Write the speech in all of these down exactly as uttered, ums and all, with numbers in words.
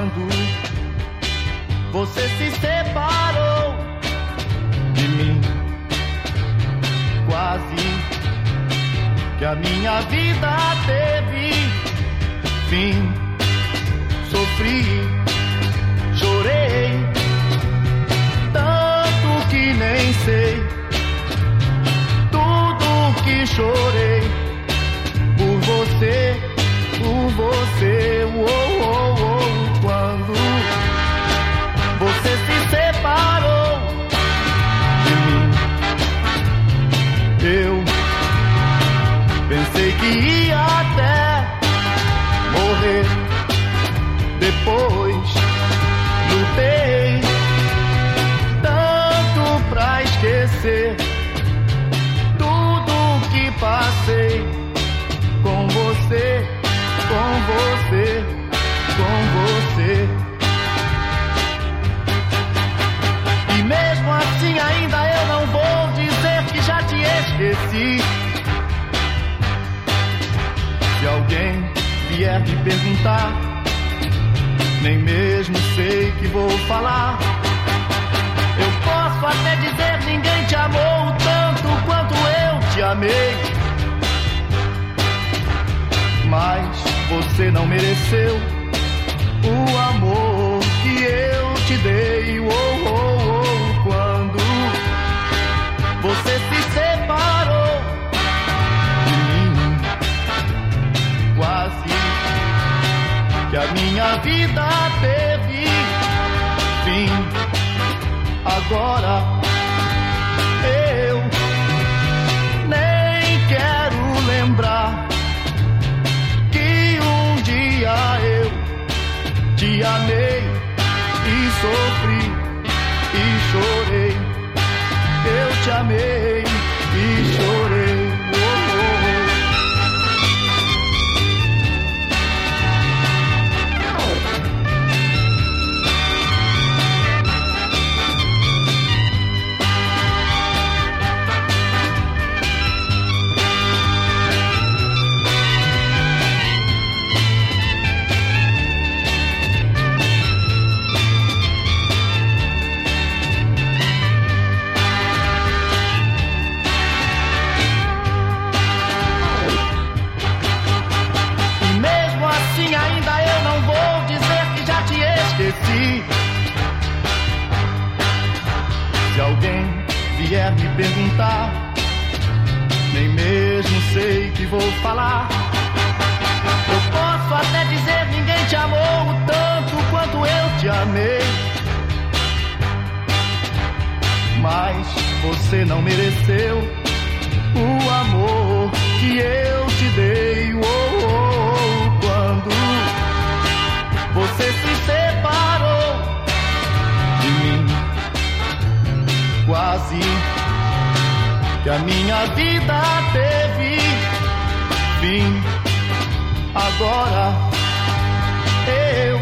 quando você se separou de mim. Quase que a minha vida teve fim. Sofri, chorei, tanto que nem sei tudo que chorei por você, por você. Oh, oh, oh. Quando você se separou de mim, eu pensei que ia até morrer. Depois lutei tanto pra esquecer tudo que passei com você, com você, com você. E mesmo assim ainda eu não vou dizer que já te esqueci. Se alguém vier me perguntar, nem mesmo sei que vou falar. Eu posso até dizer: ninguém te amou tanto quanto eu te amei. Mas você não mereceu o amor que eu te dei. Oh, oh, oh. Quando você se separou de mim, quase que a minha vida teve fim. Agora eu nem quero lembrar que um dia eu te amei e sofri e chorei. Eu te amei e chorei. Se alguém vier me perguntar, nem mesmo sei que vou falar. Eu posso até dizer: ninguém te amou tanto quanto eu te amei. Mas você não mereceu o amor que eu te dei. Oh, oh, oh. Quando você se separou de mim, quase que a minha vida teve fim. Agora eu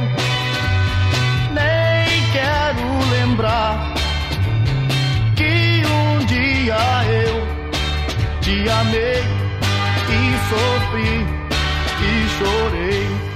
nem quero lembrar que um dia eu te amei e sofri e chorei.